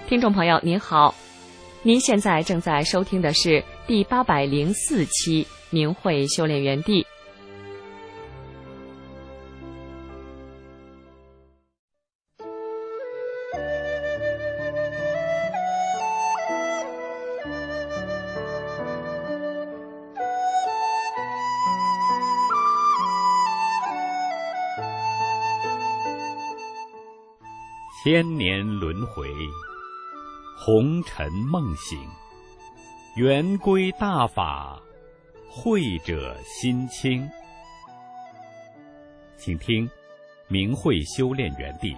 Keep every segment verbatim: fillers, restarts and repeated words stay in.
听众朋友您好，您现在正在收听的是第八百零四期明慧修炼园地。 千年轮回，红尘梦醒，圆归大法，慧者心清。请听明慧修炼园地。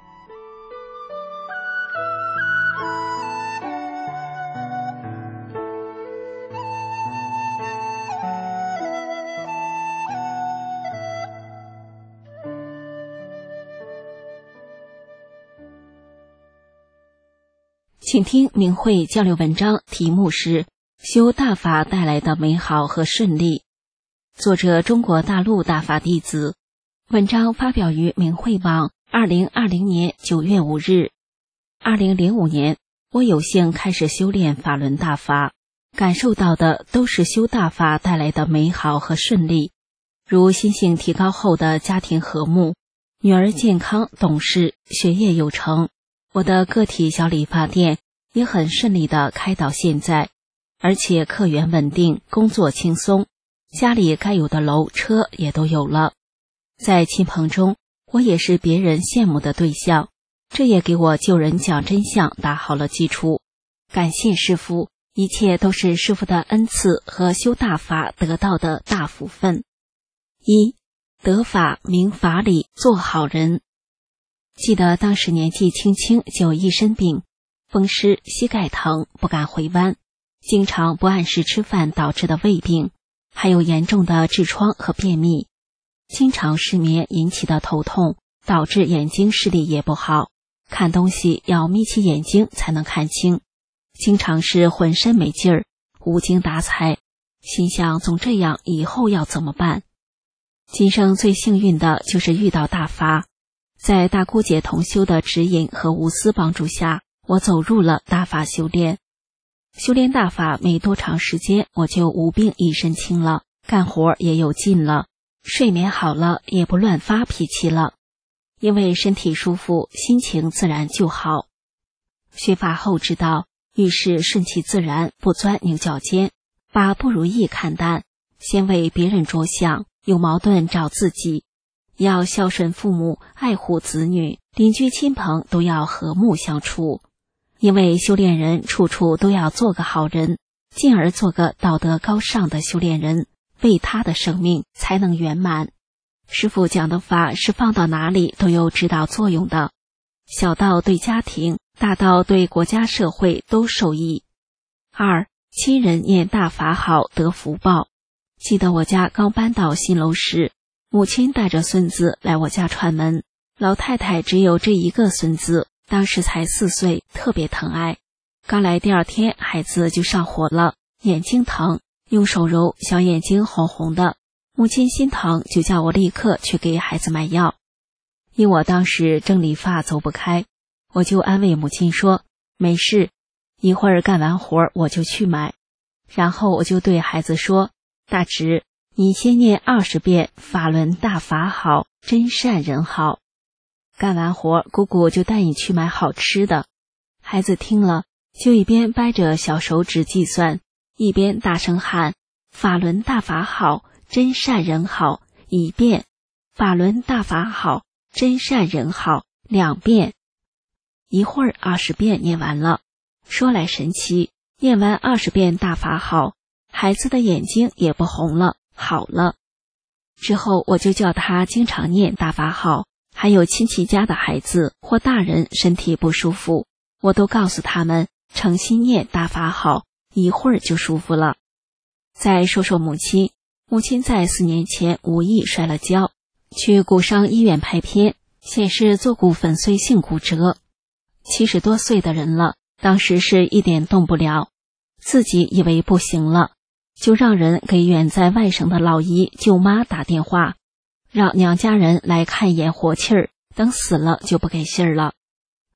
请听明慧交流文章，题目是修大法带来的美好和顺利，作者中国大陆大法弟子，文章发表于明慧网二零二零年九月五日。二零零五年，我有幸开始修炼法轮大法，感受到的都是修大法带来的美好和顺利，如心性提高后的家庭和睦，女儿健康懂事，学业有成。我的个体小理发店也很顺利地开到现在，而且客源稳定，工作轻松，家里该有的楼车也都有了。在亲朋中，我也是别人羡慕的对象，这也给我救人讲真相打好了基础。感谢师父，一切都是师父的恩赐和修大法得到的大福分。一、得法明法理，做好人。记得当时年纪轻轻就一身病，风湿、膝盖疼，不敢回弯，经常不按时吃饭导致的胃病，还有严重的痔疮和便秘，经常失眠引起的头痛，导致眼睛视力也不好，看东西要眯起眼睛才能看清，经常是浑身没劲儿，无精打采，心想总这样以后要怎么办？今生最幸运的就是遇到大法，在大姑姐同修的指引和无私帮助下，我走入了大法修炼。修炼大法没多长时间，我就无病一身轻了，干活也有劲了，睡眠好了，也不乱发脾气了。因为身体舒服，心情自然就好。学法后知道，遇事顺其自然，不钻牛角尖，把不如意看淡，先为别人着想，有矛盾找自己。要孝顺父母，爱护子女，邻居亲朋都要和睦相处。因为修炼人处处都要做个好人，进而做个道德高尚的修炼人，为他的生命才能圆满。师父讲的法是放到哪里都有指导作用的，小到对家庭，大到对国家社会都受益。二、亲人念大法好，得福报。记得我家刚搬到新楼时，母亲带着孙子来我家串门，老太太只有这一个孙子，当时才四岁，特别疼爱。刚来第二天，孩子就上火了，眼睛疼，用手揉，小眼睛红红的。母亲心疼，就叫我立刻去给孩子买药。因我当时正理发走不开，我就安慰母亲说，没事，一会儿干完活我就去买。然后我就对孩子说，大侄，你先念二十遍法轮大法好，真善人好。干完活，姑姑就带你去买好吃的。孩子听了，就一边掰着小手指计算，一边大声喊，法轮大法好，真善人好，一遍；法轮大法好，真善人好，两遍。一会儿二十遍念完了，说来神奇，念完二十遍大法好，孩子的眼睛也不红了，好了。之后我就叫他经常念大法好，还有亲戚家的孩子或大人身体不舒服，我都告诉他们诚心念大法好，一会儿就舒服了。再说说母亲，母亲在四年前无意摔了跤，去骨伤医院拍片，显示坐骨粉碎性骨折，七十多岁的人了，当时是一点动不了，自己以为不行了，就让人给远在外省的老姨舅妈打电话，让娘家人来看一眼活气儿，等死了就不给信儿了。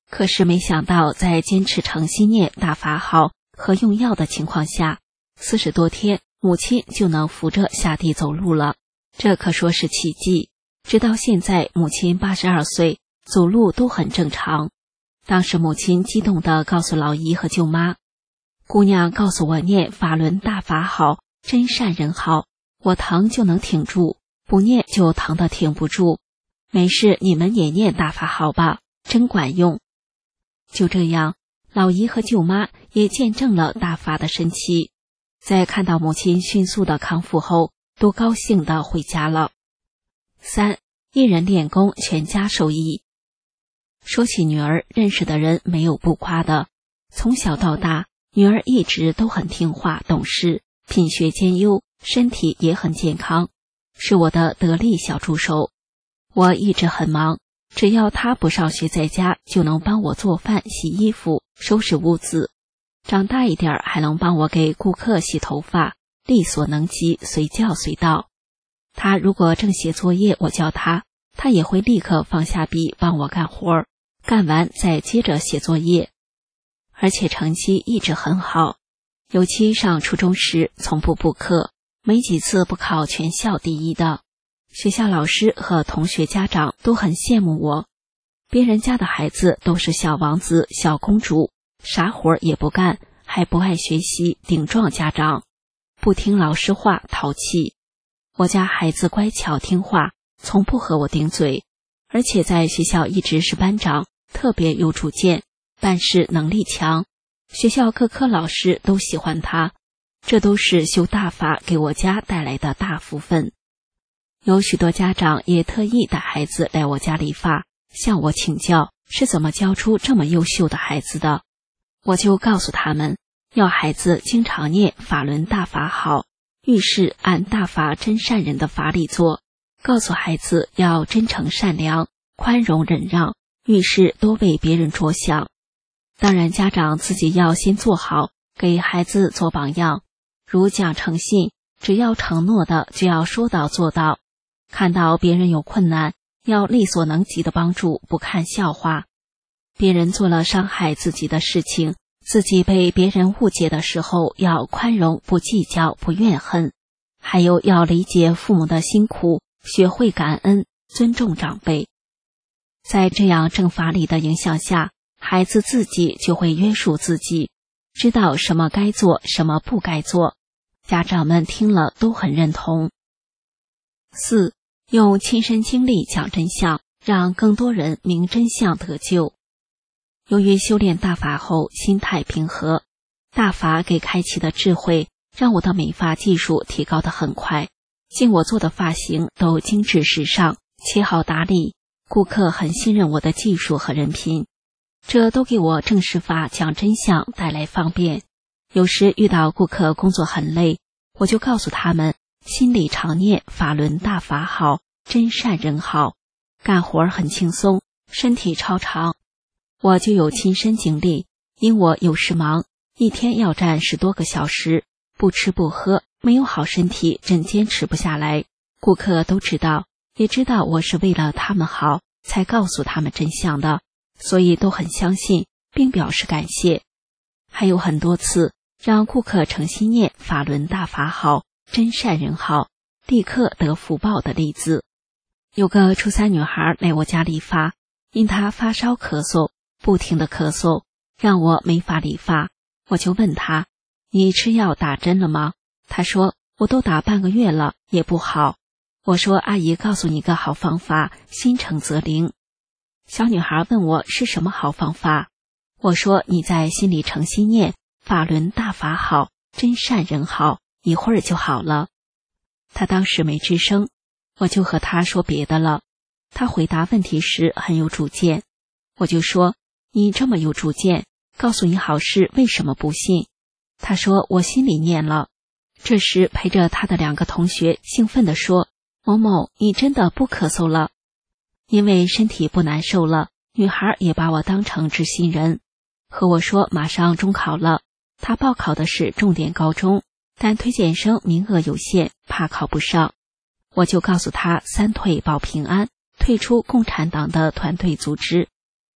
可是没想到，在坚持诚心念大法好和用药的情况下，四十多天，母亲就能扶着下地走路了，这可说是奇迹。直到现在，母亲八十二岁，走路都很正常。当时母亲激动地告诉老姨和舅妈，姑娘告诉我念法轮大法好，真善人好，我疼就能挺住，不念就疼得挺不住。没事，你们也念大法好吧，真管用。就这样，老姨和舅妈也见证了大法的神奇，在看到母亲迅速的康复后，都高兴地回家了。三，一人练功，全家受益。说起女儿，认识的人没有不夸的。从小到大，女儿一直都很听话懂事，品学兼优，身体也很健康，是我的得力小助手。我一直很忙，只要她不上学在家，就能帮我做饭、洗衣服、收拾屋子。长大一点还能帮我给顾客洗头发，力所能及，随叫随到。她如果正写作业，我叫她，她也会立刻放下笔帮我干活，干完再接着写作业。而且成绩一直很好，尤其上初中时从不补课，没几次不考全校第一的。学校老师和同学家长都很羡慕我，别人家的孩子都是小王子、小公主，啥活也不干，还不爱学习，顶撞家长，不听老师话，淘气。我家孩子乖巧听话，从不和我顶嘴，而且在学校一直是班长，特别有主见，办事能力强，学校各科老师都喜欢他，这都是修大法给我家带来的大福分。有许多家长也特意带孩子来我家理发，向我请教是怎么教出这么优秀的孩子的。我就告诉他们，要孩子经常念法轮大法好，遇事按大法真善人的法理做，告诉孩子要真诚善良，宽容忍让，遇事多为别人着想。当然家长自己要先做好，给孩子做榜样，如讲诚信，只要承诺的就要说到做到，看到别人有困难，要力所能及的帮助，不看笑话。别人做了伤害自己的事情，自己被别人误解的时候，要宽容，不计较，不怨恨。还有要理解父母的辛苦，学会感恩，尊重长辈。在这样正法理的影响下，孩子自己就会约束自己，知道什么该做，什么不该做。家长们听了都很认同。四，用亲身经历讲真相，让更多人明真相得救。由于修炼大法后心态平和，大法给开启的智慧让我的美发技术提高得很快，尽我做的发型都精致时尚，切好打理，顾客很信任我的技术和人品，这都给我正式法讲真相带来方便。有时遇到顾客工作很累，我就告诉他们，心里常念法轮大法好，真善人好，干活很轻松，身体超长。我就有亲身经历，因我有时忙，一天要站十多个小时，不吃不喝，没有好身体，真坚持不下来。顾客都知道，也知道我是为了他们好，才告诉他们真相的，所以都很相信，并表示感谢。还有很多次，让顾客诚心念法轮大法好，真善人好，立刻得福报的例子。有个初三女孩来我家理发，因她发烧咳嗽，不停的咳嗽，让我没法理发。我就问她，你吃药打针了吗？她说，我都打半个月了，也不好。我说，阿姨告诉你个好方法，心诚则灵。小女孩问我是什么好方法，我说，你在心里诚心念法轮大法好，真善人好，一会儿就好了。她当时没吱声，我就和她说别的了。她回答问题时很有主见，我就说，你这么有主见，告诉你好事为什么不信？她说，我心里念了。这时陪着她的两个同学兴奋地说，某某，你真的不咳嗽了。因为身体不难受了，女孩也把我当成知心人，和我说马上中考了，她报考的是重点高中，但推荐生名额有限，怕考不上。我就告诉她三退保平安，退出共产党的团队组织，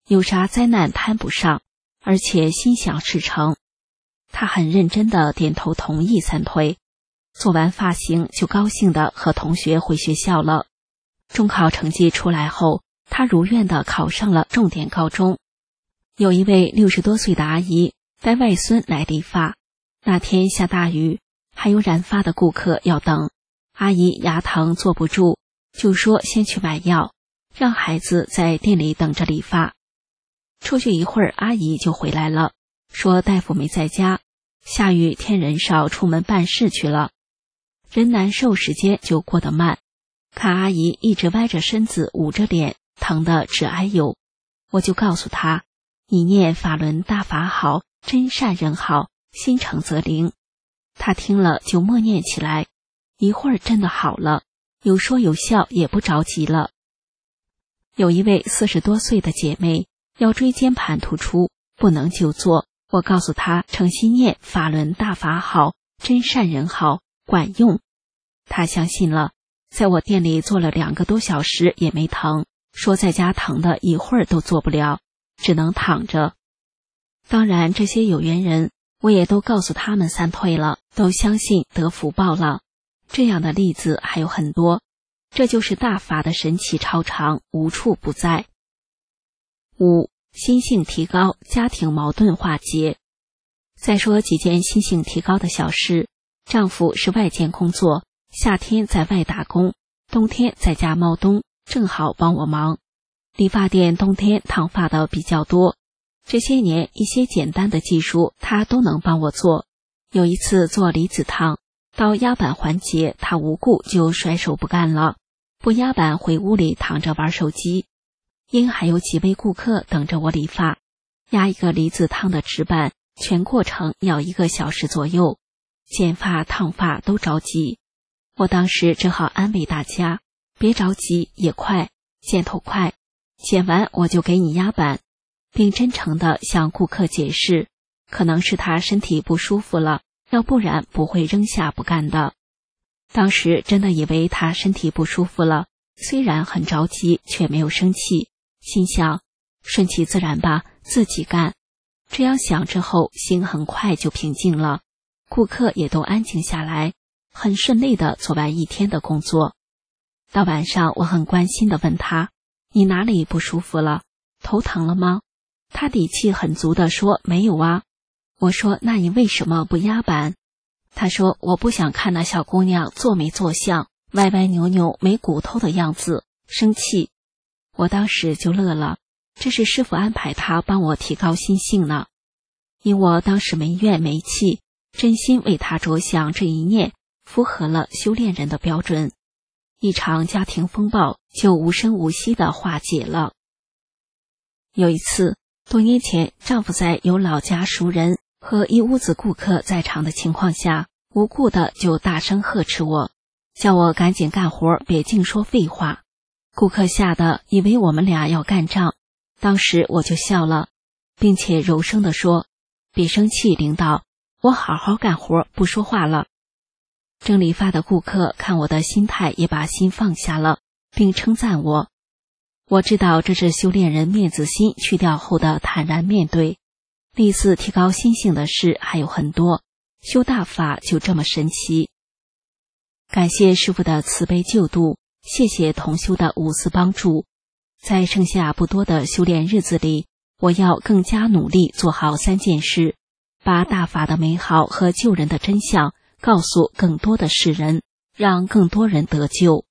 有啥灾难摊不上，而且心想事成。他很认真地点头同意三退，做完发型就高兴地和同学回学校了。中考成绩出来后，他如愿地考上了重点高中。有一位六十多岁的阿姨带外孙来理发，那天下大雨，还有染发的顾客要等，阿姨牙疼坐不住，就说先去买药，让孩子在店里等着理发。出去一会儿，阿姨就回来了，说大夫没在家，下雨天人少，出门办事去了。人难受，时间就过得慢。看阿姨一直歪着身子，捂着脸，疼得直哎呦，我就告诉她，你念法轮大法好，真善人好，心诚则灵。她听了就默念起来，一会儿真的好了，有说有笑，也不着急了。有一位四十多岁的姐妹腰椎间盘突出，不能久坐，我告诉她诚心念法轮大法好，真善人好，管用。她相信了，在我店里坐了两个多小时也没疼，说在家疼的一会儿都做不了，只能躺着。当然这些有缘人我也都告诉他们三退了，都相信得福报了。这样的例子还有很多，这就是大法的神奇超常，无处不在。五、心性提高，家庭矛盾化解。再说几件心性提高的小事。丈夫是外间工作，夏天在外打工，冬天在家猫冬，正好帮我忙。理发店冬天烫发的比较多，这些年一些简单的技术他都能帮我做。有一次做离子烫，到压板环节他无故就甩手不干了，不压板回屋里躺着玩手机。因还有几位顾客等着我理发，压一个离子烫的纸板全过程要一个小时左右，剪发烫发都着急。我当时只好安慰大家，别着急，也快，剪头快，剪完我就给你压板，并真诚地向顾客解释，可能是他身体不舒服了，要不然不会扔下不干的。当时真的以为他身体不舒服了，虽然很着急，却没有生气，心想顺其自然吧，自己干。这样想之后，心很快就平静了，顾客也都安静下来，很顺利地做完一天的工作。到晚上，我很关心地问他，你哪里不舒服了？头疼了吗？他底气很足地说，没有啊。我说，那你为什么不压板？他说，我不想看那小姑娘坐没坐相，歪歪扭扭没骨头的样子，生气。我当时就乐了，这是师父安排他帮我提高心性呢。因我当时没怨没气，真心为他着想，这一念符合了修炼人的标准，一场家庭风暴就无声无息地化解了。有一次，多年前，丈夫在有老家熟人和一屋子顾客在场的情况下，无故的就大声呵斥我，叫我赶紧干活，别净说废话。顾客吓得以为我们俩要干仗，当时我就笑了，并且柔声地说，别生气，领导，我好好干活，不说话了。正理发的顾客看我的心态，也把心放下了，并称赞我。我知道这是修炼人面子心去掉后的坦然面对。类似提高心性的事还有很多，修大法就这么神奇。感谢师父的慈悲救度，谢谢同修的无私帮助。在剩下不多的修炼日子里，我要更加努力做好三件事，把大法的美好和救人的真相告诉更多的世人，让更多人得救。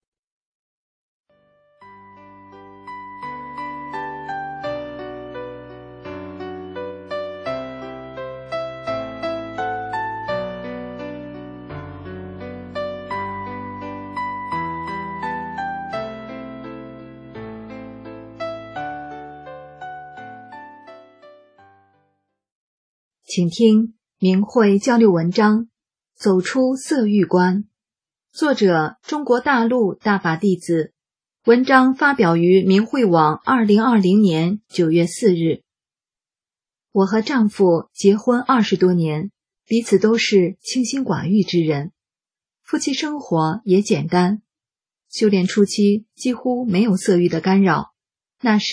请听明慧交流文章，走出色欲关。作者：中国大陆大法弟子。文章发表于明慧网二零二零年九月四日。我和丈夫结婚二十多年，彼此都是清心寡欲之人，夫妻生活也简单。修炼初期几乎没有色欲的干扰，那时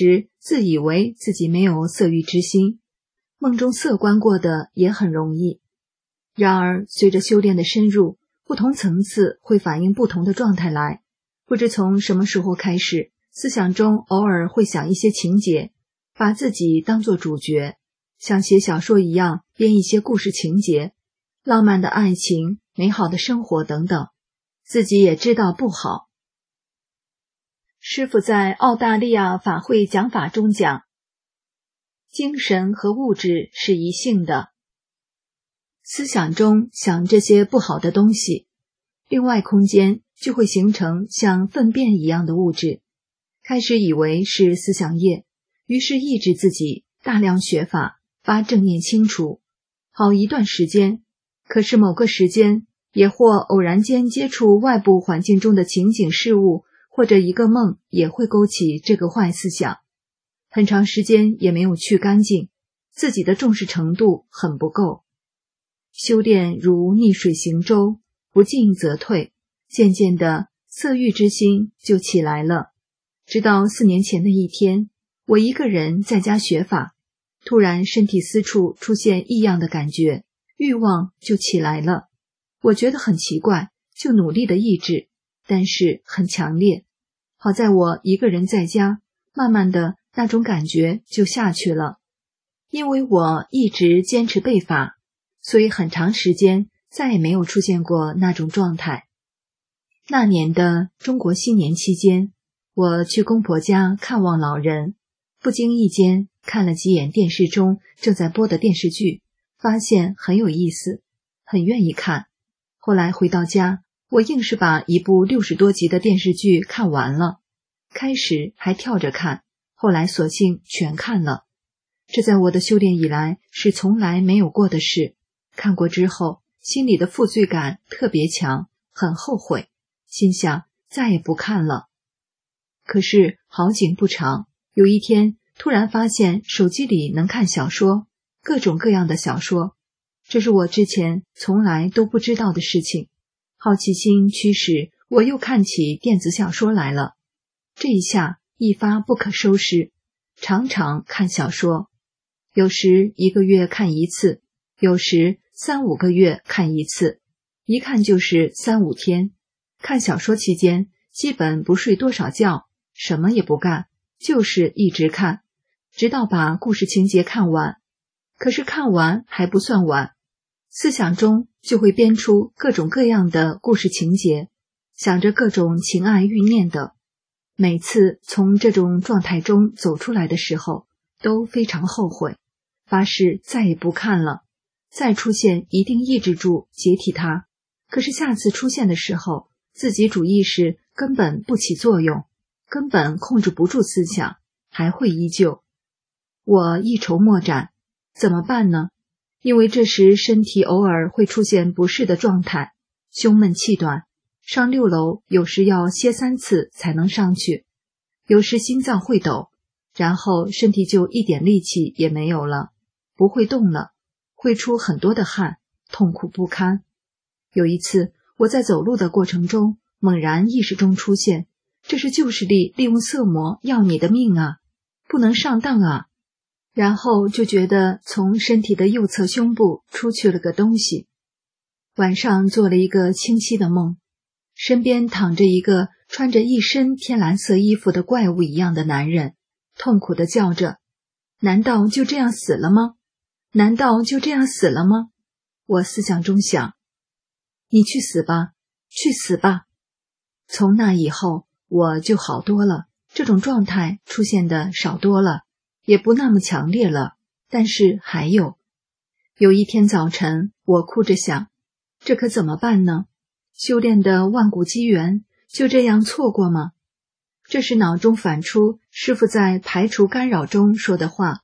自以为自己没有色欲之心，梦中色观过的也很容易。然而随着修炼的深入，不同层次会反映不同的状态来。不知从什么时候开始，思想中偶尔会想一些情节，把自己当作主角，像写小说一样编一些故事情节，浪漫的爱情、美好的生活等等，自己也知道不好。师父在澳大利亚法会讲法中讲，精神和物质是一性的，思想中想这些不好的东西，另外空间就会形成像粪便一样的物质，开始以为是思想业，于是抑制自己，大量学法，发正念清除，好一段时间。可是某个时间，也或偶然间接触外部环境中的情景事物，或者一个梦，也会勾起这个坏思想，很长时间也没有去干净，自己的重视程度很不够。修炼如逆水行舟，不进则退，渐渐的色欲之心就起来了。直到四年前的一天，我一个人在家学法，突然身体四处出现异样的感觉，欲望就起来了。我觉得很奇怪，就努力的抑制，但是很强烈。好在我一个人在家，慢慢的那种感觉就下去了。因为我一直坚持背法，所以很长时间再也没有出现过那种状态。那年的中国新年期间，我去公婆家看望老人，不经意间看了几眼电视中正在播的电视剧，发现很有意思，很愿意看。后来回到家，我硬是把一部六十多集的电视剧看完了，开始还跳着看，后来索性全看了。这在我的修炼以来是从来没有过的事。看过之后，心里的负罪感特别强，很后悔，心想再也不看了。可是好景不长，有一天突然发现手机里能看小说，各种各样的小说，这是我之前从来都不知道的事情。好奇心驱使，我又看起电子小说来了。这一下一发不可收拾，常常看小说，有时一个月看一次，有时三五个月看一次，一看就是三五天。看小说期间，基本不睡多少觉，什么也不干，就是一直看，直到把故事情节看完。可是看完还不算完，思想中就会编出各种各样的故事情节，想着各种情爱欲念的。每次从这种状态中走出来的时候，都非常后悔，发誓再也不看了，再出现一定抑制住解体它。可是下次出现的时候，自己主意识根本不起作用，根本控制不住思想，还会依旧。我一筹莫展，怎么办呢？因为这时身体偶尔会出现不适的状态，胸闷气短，上六楼有时要歇三次才能上去，有时心脏会抖，然后身体就一点力气也没有了，不会动了，会出很多的汗，痛苦不堪。有一次我在走路的过程中，猛然意识中出现，这是旧势力利用色魔要你的命啊，不能上当啊。然后就觉得从身体的右侧胸部出去了个东西。晚上做了一个清晰的梦，身边躺着一个穿着一身天蓝色衣服的怪物一样的男人，痛苦地叫着，难道就这样死了吗？难道就这样死了吗？我思想中想，你去死吧，去死吧。从那以后我就好多了，这种状态出现的少多了，也不那么强烈了，但是还有。有一天早晨，我哭着想，这可怎么办呢？修炼的万古机缘就这样错过吗？这是脑中反出师父在排除干扰中说的话。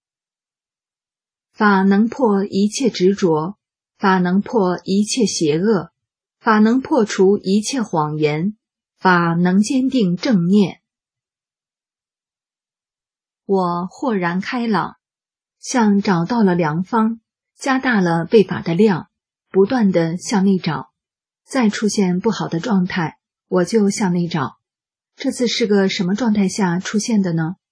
法能破一切执着，法能破一切邪恶，法能破除一切谎言，法能坚定正念。我豁然开朗，像找到了良方，加大了背法的量，不断地向内找。再出现不好的状态，我就向内找。这次是个什么状态下出现的呢？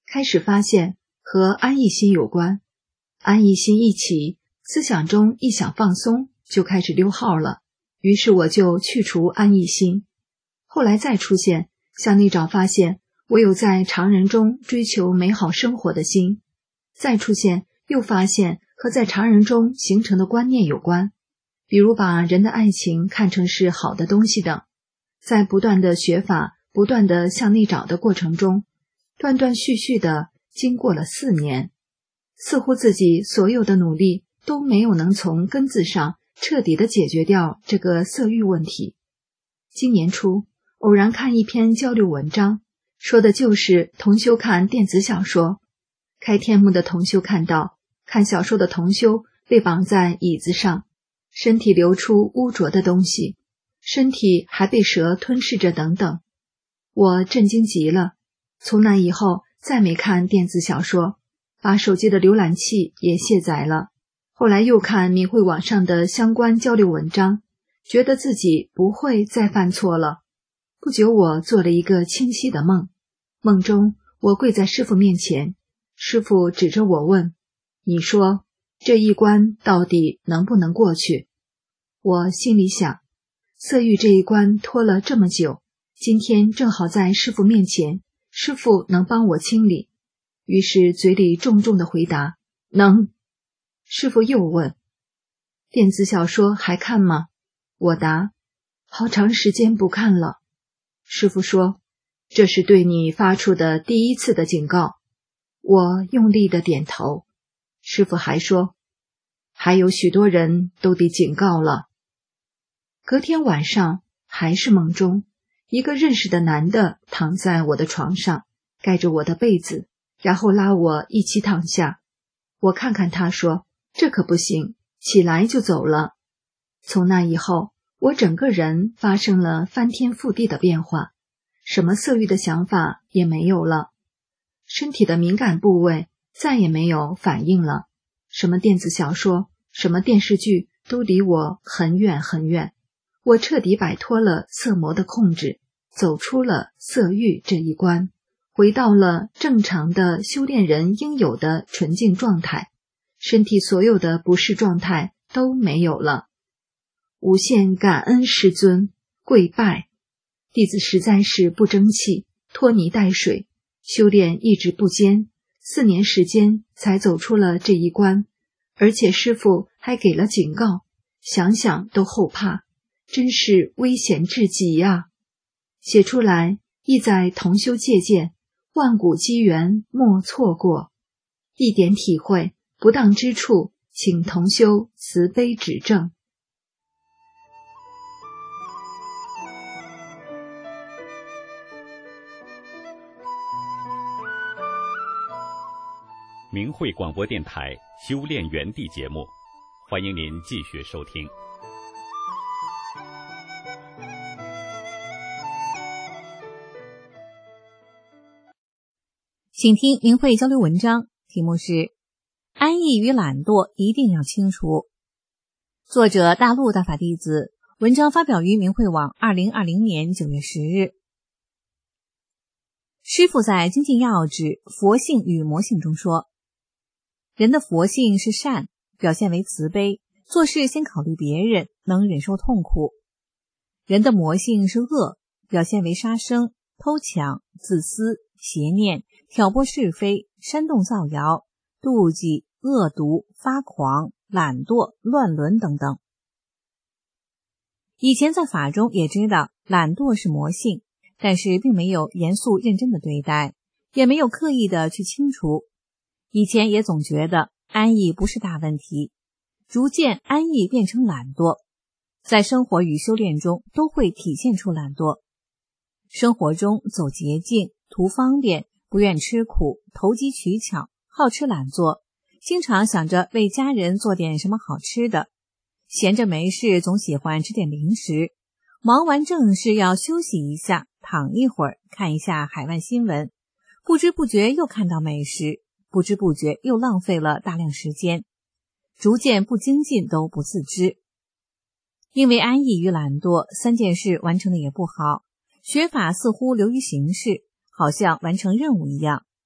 开始发现和安逸心有关。安逸心一起，思想中一想放松，就开始溜号了。于是我就去除安逸心。后来再出现，向内找发现我有在常人中追求美好生活的心。再出现，又发现和在常人中形成的观念有关，比如把人的爱情看成是好的东西等。在不断的学法、不断的向内找的过程中，断断续续的经过了四年，似乎自己所有的努力都没有能从根子上彻底的解决掉这个色欲问题。今年初偶然看一篇交流文章，说的就是同修看电子小说。开天幕的同修看到，看小说的同修被绑在椅子上，身体流出污浊的东西，身体还被蛇吞噬着等等。我震惊极了，从那以后再没看电子小说，把手机的浏览器也卸载了。后来又看明慧网上的相关交流文章，觉得自己不会再犯错了。不久我做了一个清晰的梦，梦中我跪在师父面前，师父指着我问，你说这一关到底能不能过去？我心里想，色欲这一关拖了这么久，今天正好在师父面前，师父能帮我清理。于是嘴里重重的回答，能。师父又问，电子小说还看吗？我答，好长时间不看了。师父说，这是对你发出的第一次的警告。我用力的点头。师父还说，还有许多人都得警告了。隔天晚上还是梦中，一个认识的男的躺在我的床上，盖着我的被子，然后拉我一起躺下。我看看他说，这可不行，起来就走了。从那以后，我整个人发生了翻天覆地的变化，什么色欲的想法也没有了，身体的敏感部位再也没有反应了，什么电子小说、什么电视剧都离我很远很远。我彻底摆脱了色魔的控制，走出了色欲这一关，回到了正常的修炼人应有的纯净状态，身体所有的不适状态都没有了。无限感恩师尊，跪拜。弟子实在是不争气，拖泥带水，修炼一直不坚，四年时间才走出了这一关，而且师父还给了警告，想想都后怕，真是危险至极呀！写出来意在同修借鉴，万古机缘莫错过，一点体会，不当之处，请同修慈悲指正。 明慧广播电台修炼园地节目，欢迎您继续收听。 请听明慧交流文章，题目是安逸与懒惰一定要清除。作者大陆大法弟子，文章发表于明慧网二零二零年九月十日。师父在精进要旨佛性与魔性中说，人的佛性是善，表现为慈悲，做事先考虑别人，能忍受痛苦。人的魔性是恶，表现为杀生、偷抢、自私、邪念、挑拨是非、煽动造谣、妒忌、恶毒、发狂、懒惰、乱伦等等。以前在法中也知道懒惰是魔性，但是并没有严肃认真的对待，也没有刻意的去清除。以前也总觉得安逸不是大问题，逐渐安逸变成懒惰，在生活与修炼中都会体现出懒惰。生活中走捷径，图方便，不愿吃苦，投机取巧，好吃懒做，经常想着为家人做点什么好吃的，闲着没事总喜欢吃点零食，忙完正事要休息一下，躺一会儿，看一下海外新闻，不知不觉又看到美食，不知不觉又浪费了大量时间，逐渐不精进都不自知。因为安逸与懒惰三件事完成的也不好，学法似乎流于形式，好像完成任务一样，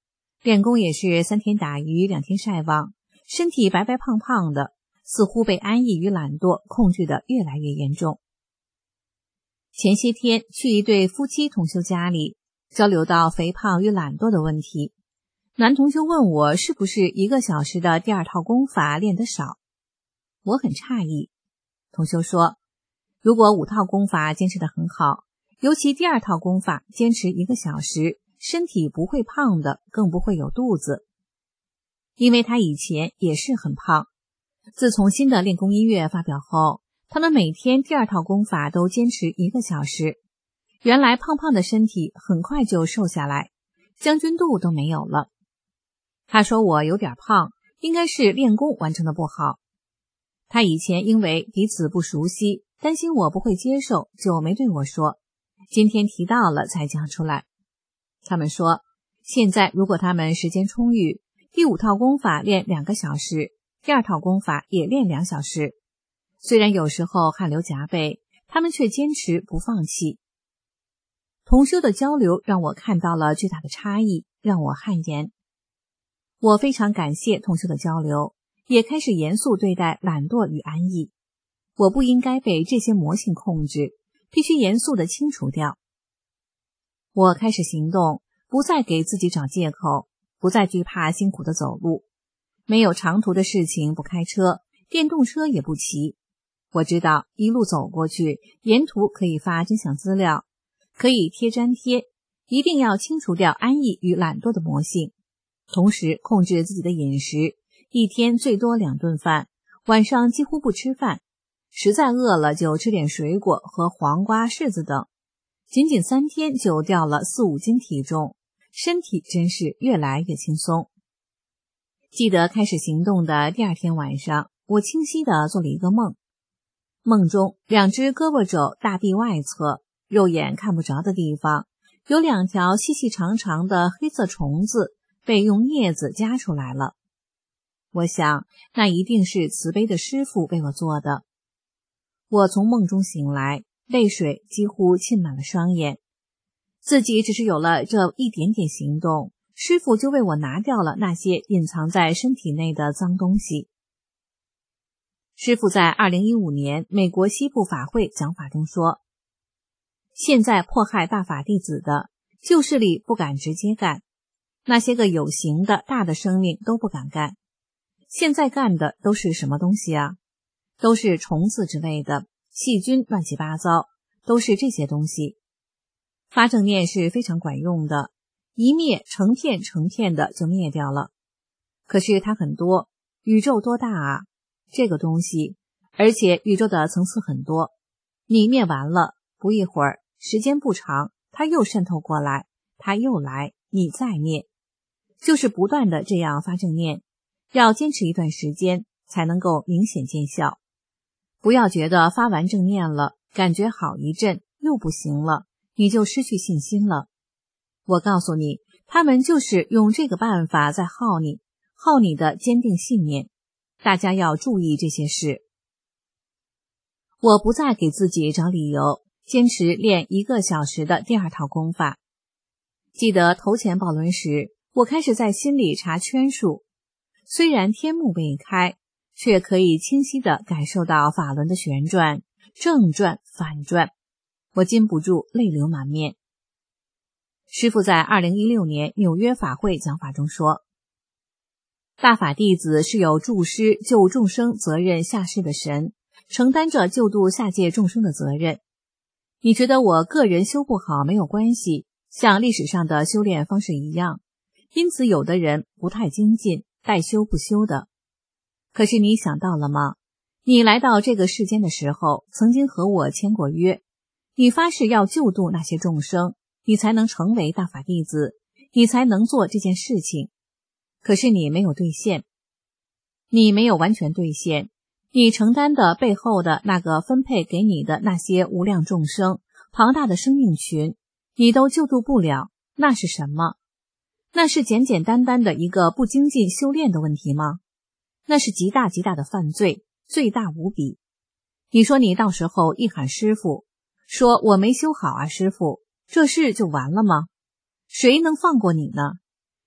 练功也是三天打鱼两天晒网，身体白白胖胖的，似乎被安逸与懒惰控制得越来越严重。前些天去一对夫妻同修家里，交流到肥胖与懒惰的问题。男同修问我是不是一个小时的第二套功法练得少，我很诧异。同修说，如果五套功法坚持得很好，尤其第二套功法坚持一个小时，身体不会胖的，更不会有肚子。因为他以前也是很胖，自从新的练功音乐发表后，他们每天第二套功法都坚持一个小时，原来胖胖的身体很快就瘦下来，将军肚都没有了。他说我有点胖，应该是练功完成的不好。他以前因为彼此不熟悉，担心我不会接受，就没对我说，今天提到了才讲出来。他们说，现在如果他们时间充裕，第五套功法练两个小时，第二套功法也练两小时。虽然有时候汗流浃背，他们却坚持不放弃。同修的交流让我看到了巨大的差异，让我汗颜。我非常感谢同修的交流，也开始严肃对待懒惰与安逸。我不应该被这些魔性控制，必须严肃地清除掉。我开始行动，不再给自己找借口，不再惧怕辛苦的走路。没有长途的事情不开车，电动车也不骑。我知道一路走过去，沿途可以发真相资料，可以贴粘贴，一定要清除掉安逸与懒惰的魔性，同时控制自己的饮食，一天最多两顿饭，晚上几乎不吃饭，实在饿了就吃点水果和黄瓜、柿子等。仅仅三天就掉了四五斤体重，身体真是越来越轻松。记得开始行动的第二天晚上，我清晰地做了一个梦。梦中两只胳膊肘大臂外侧，肉眼看不着的地方，有两条细细长长的黑色虫子被用镊子夹出来了。我想，那一定是慈悲的师父为我做的。我从梦中醒来，泪水几乎浸满了双眼。自己只是有了这一点点行动，师父就为我拿掉了那些隐藏在身体内的脏东西。师父在二零一五年美国西部法会讲法中说，现在迫害大法弟子的，旧势力不敢直接干，那些个有形的大的生命都不敢干。现在干的都是什么东西啊？都是虫子之类的，细菌乱七八糟，都是这些东西。发正念是非常管用的，一灭成片成片的就灭掉了。可是它很多，宇宙多大啊？这个东西，而且宇宙的层次很多，你灭完了，不一会儿，时间不长，它又渗透过来，它又来，你再灭，就是不断的这样发正念，要坚持一段时间才能够明显见效。不要觉得发完正念了，感觉好一阵又不行了，你就失去信心了。我告诉你，他们就是用这个办法在耗你，耗你的坚定信念。大家要注意这些事。我不再给自己找理由，坚持练一个小时的第二套功法。记得头前报轮时，我开始在心里查圈数，虽然天幕未开，却可以清晰地感受到法轮的旋转，正转反转，我禁不住泪流满面。师父在二零一六年纽约法会讲法中说，大法弟子是有助师救众生责任下世的神，承担着救度下界众生的责任。你觉得我个人修不好没有关系，像历史上的修炼方式一样，因此有的人不太精进，待修不修的。可是你想到了吗？你来到这个世间的时候，曾经和我签过约，你发誓要救度那些众生，你才能成为大法弟子，你才能做这件事情。可是你没有兑现，你没有完全兑现，你承担的背后的那个分配给你的那些无量众生，庞大的生命群，你都救度不了，那是什么？那是简简单单的一个不精进修炼的问题吗？那是极大极大的犯罪，罪大无比。你说你到时候一喊师父，说我没修好啊师父，这事就完了吗？谁能放过你呢？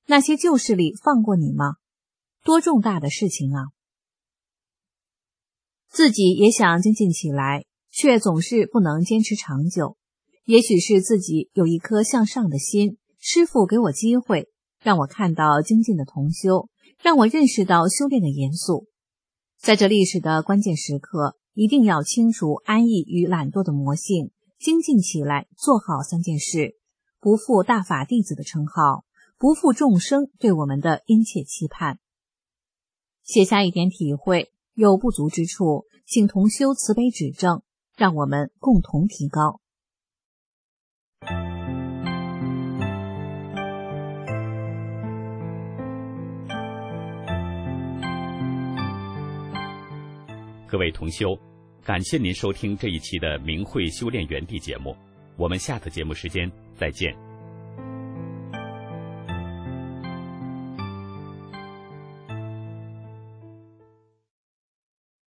那些旧事里放过你吗？多重大的事情啊！自己也想精进起来，却总是不能坚持长久。也许是自己有一颗向上的心，师父给我机会，让我看到精进的同修，让我认识到修炼的严肃。在这历史的关键时刻，一定要清除安逸与懒惰的魔性，精进起来，做好三件事，不负大法弟子的称号，不负众生对我们的殷切期盼。写下一点体会，有不足之处，请同修慈悲指正，让我们共同提高。 各位同修，感谢您收听这一期的明慧修炼园地节目，我们下次节目时间再见。